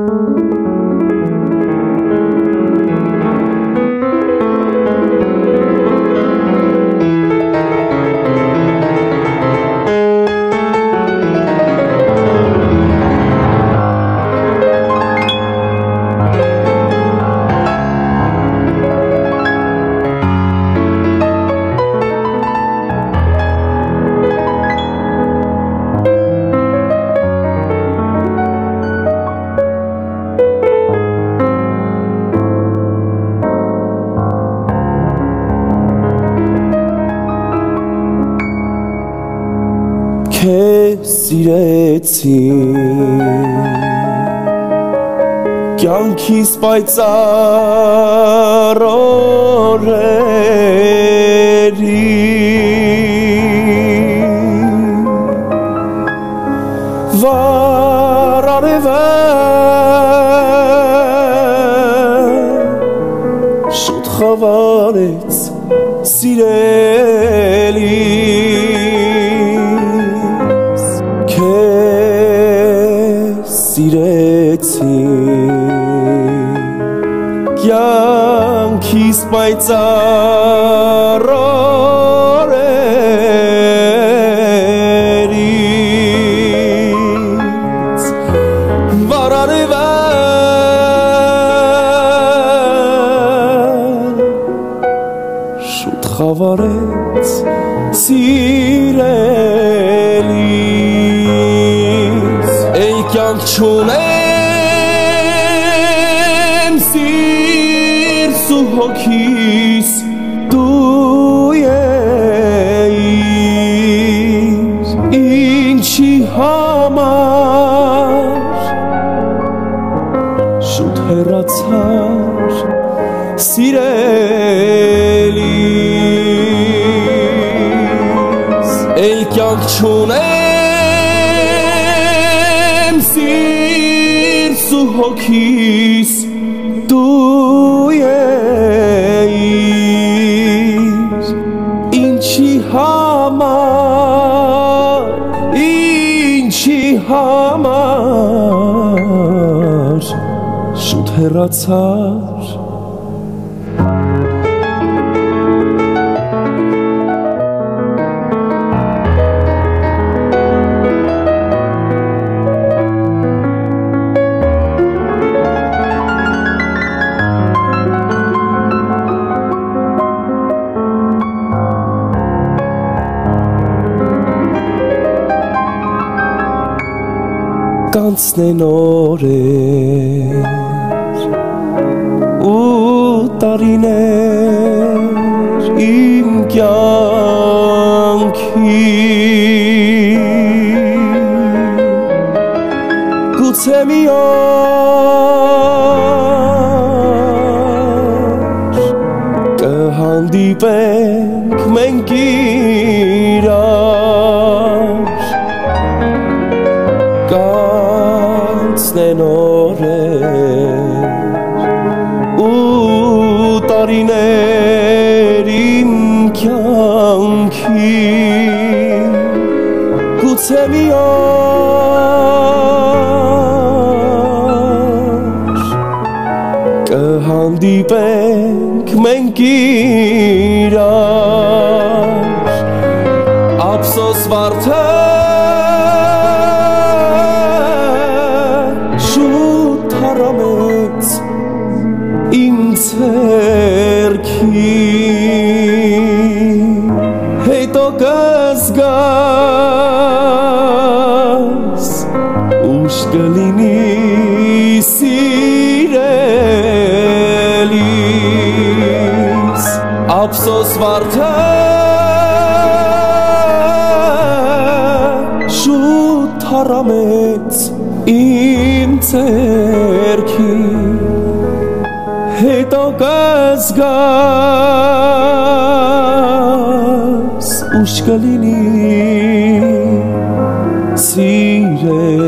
Քեզ սիրեցի կյանքիս պայծառ օրերին վառ արևը շուտ խավարեց սիրելիս քեզ սիրեցի կյանքիս պայծառ օրերից վառ արևը շուտ խավարեց սիրելիս Էй կյանք չունեմ սիրս ու հոգիս դու էիր ինչի համար շուտ հեռացար սիրելիս Էй կյանք չունեմ սիրս ու հոգիս դու էիր ինչի համար շուտ հեռացար կանցնեն օրեր ու տարիներ իմ կյանքի գուցե մի օր կհանդիպենք մենք իրար կանցնեն օրեր ու տարիներ իմ կյանքի գուցե մի օր կհանդիպենք մենք իրար ափսոս վարդը հարամեց իմ ձեռքին հետո կզգաս ուշ կլինի սիրելիս ափսոս վարդը շուտ հարամեց իմ ձեռքին հետո կզգաս ուշ կլինի սիրել